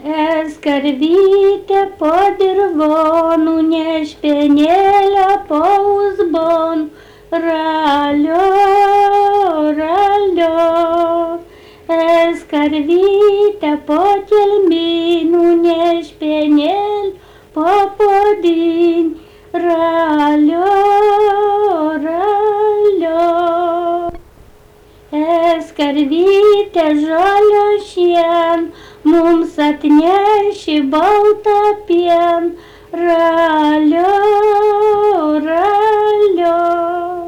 Karvytė po dirvonų, nešpenėlę po uzbonų, ralio, ralio. Karvytė po kelminų, nešpenėlę po podinį, ralio, ralio. Karvytė žalio šien, mums atneši baltą pien, ralio, ralio.